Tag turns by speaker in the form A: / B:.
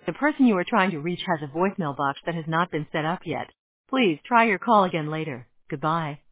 A: The person you are trying to reach has a voicemail box that has not been set up yet. Please try your call again later. Goodbye.